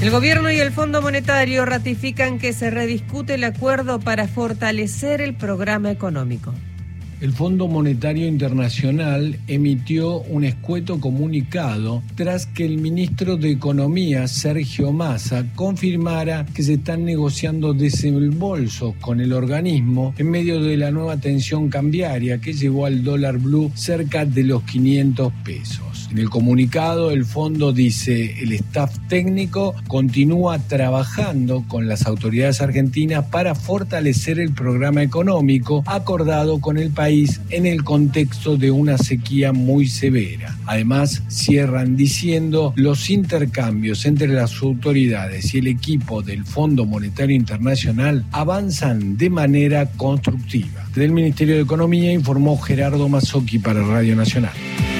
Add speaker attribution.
Speaker 1: El gobierno y el Fondo Monetario ratifican que se rediscute el acuerdo para fortalecer el programa económico.
Speaker 2: El Fondo Monetario Internacional emitió un escueto comunicado tras que el ministro de Economía, Sergio Massa, confirmara que se están negociando desembolsos con el organismo en medio de la nueva tensión cambiaria que llevó al dólar blue cerca de los 500 pesos. En el comunicado, el fondo dice: el staff técnico continúa trabajando con las autoridades argentinas para fortalecer el programa económico acordado con el país en el contexto de una sequía muy severa. Además, cierran diciendo: los intercambios entre las autoridades y el equipo del Fondo Monetario Internacional avanzan de manera constructiva. Del Ministerio de Economía informó Gerardo Mazzocchi para Radio Nacional.